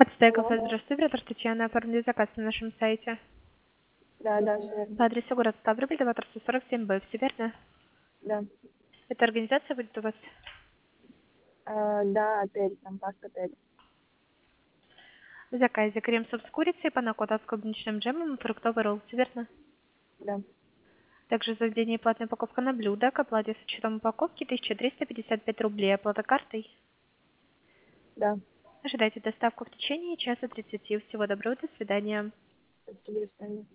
Подстай Алло. кафе, здравствуйте, оператор Татьяна, оформили заказ на нашем сайте. Да, все верно. По адресу город Ставрополь, 247Б, все верно? Да. Эта организация будет у вас? Да, отель, там парк-отель. В заказе крем-суп с курицей, панна-кота с клубничным джемом и фруктовый ролл, все верно? Да. Также заведение платная упаковка на блюдо, к оплате с учетом упаковки 1355 рублей, оплата картой. Да. Ожидайте доставку в течение часа 30. Всего доброго, до свидания. Спасибо, до свидания.